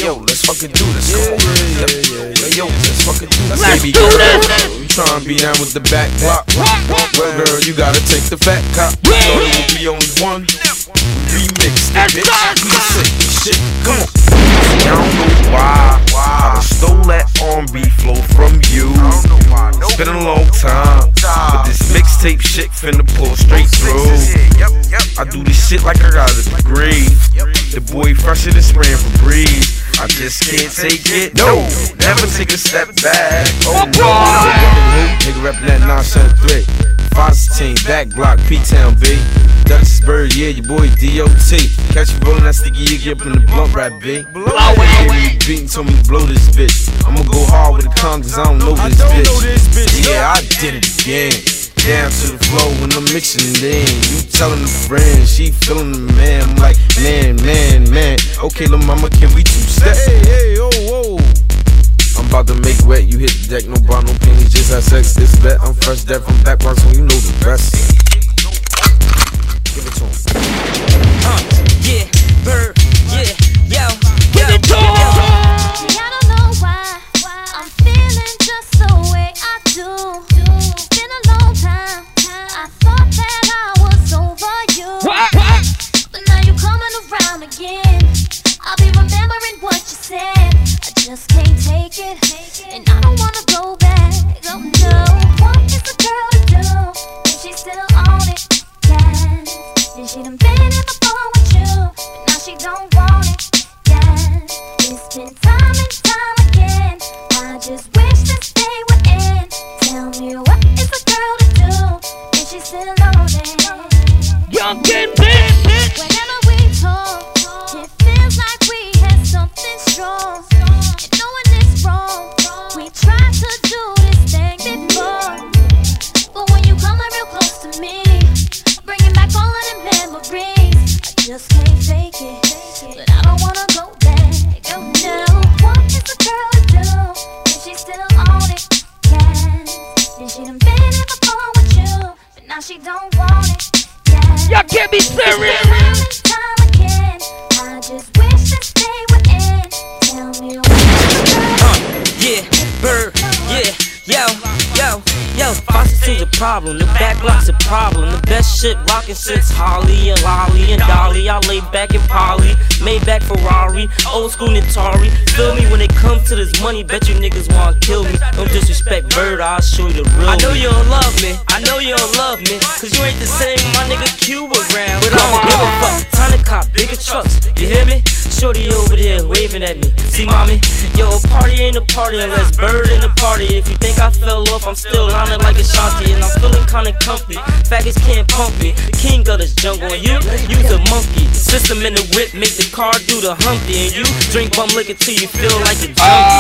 yo, let's fucking do this. Come on. Hey, yo, let's fucking do this. Let's do this. You tryna be down with the back block? Well, girl, you gotta take the fat cop. So there will be only one. Remix that bitch. We sick shit. Come on. I don't know why I stole that R&B flow from you. It's been a long time, but this mixtape shit finna pull straight through. I do this shit like I got a degree. The boy fresher than spraying for breeze. I just can't take it. No, never take a step back. Oh no, nigga rapping that nonsense threat. Foster team, back block, P-Town, B. Dutchesburg, yeah, your boy D.O.T. Catch you rolling that sticky Iggy up in the blunt rap, B. Gave me the beat and told me to blow this bitch. I'ma go hard with the condoms, I don't know this bitch. Yeah, I did it again. Down to the flow when I'm mixing it in. You telling a friend, she feeling the man. I'm like, man. Okay, little mama, can we two-step? Hey, oh. I'm about to make wet, you hit the deck, no bar, no pennies, just have sex, this bet. I'm fresh dead from back rocks, so you know the rest. Give it to him. Yeah, bird, yeah, yo, give it to him. I don't know why I'm feeling just the way I do. It's been a long time. I thought that I was over you, but now you're coming around again. I'll be remembering what you said. I just can't take it, and I don't wanna go back. Oh no, what is a girl to do when she's still on it? Yes, and she done been in the phone with you, but now she don't want it. Yes, it's been time and time again. I just wish this day would end. Tell me what is a girl to do when she's still on it? Young kid, bitch. Whenever we talk, it feels like we had something strong. And knowing it's wrong, we tried to do this thing before. But when you come real close to me, bringing back all of the memories, I just can't fake it, but I don't wanna go back. Oh no, what is a girl to do when she's still on it? Yes, and she done been in the phone with you, but now she don't want it. Yes, y'all can't be serious. Time again, I just wish this day would end. Tell me what yeah, bird, yeah, yo, Foster's a problem, the back block's a problem. The best shit rockin' since Holly and Lolly and Dolly. I lay back in Polly, Maybach Ferrari, old school Atari. Feel me when it comes to this money, bet you niggas wanna kill me. Don't disrespect Bird, I'll show you the real. I know you don't love me, cause you ain't the same my nigga Cube around. But I don't give a fuck, time to cop bigger trucks, you hear me? Shorty over there waving at me, see mommy? Yo, a party ain't a party unless Bird in the party. If you think I fell off, I'm still lining like Ashanti, and I'm feeling kinda comfy. Faggots can't pump me, the king of this jungle, and you's a monkey. System in the whip, make the car do the Humpty, and you drink bum liquor till you feel like a junkie.